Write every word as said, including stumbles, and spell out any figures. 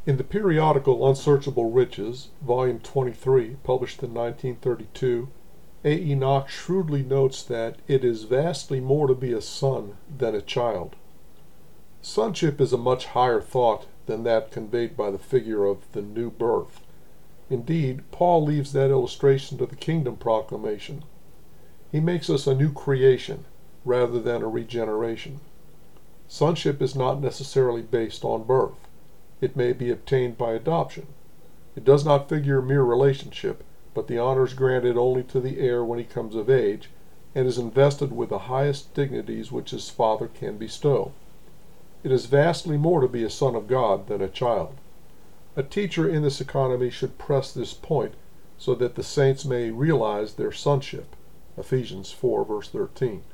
In the periodical Unsearchable Riches, volume twenty-three, published in nineteen thirty-two, A. E. Knox shrewdly notes that it is vastly more to be a son than a child. Sonship is a much higher thought than that conveyed by the figure of the new birth. Indeed, Paul leaves that illustration to the kingdom proclamation. He makes us a new creation rather than a regeneration. Sonship is not necessarily based on birth. It may be obtained by adoption. It does not figure mere relationship, but the honor is granted only to the heir when he comes of age, and is invested with the highest dignities which his father can bestow. It is vastly more to be a son of God than a child. A teacher in this economy should press this point so that the saints may realize their sonship. Ephesians four, verse thirteen.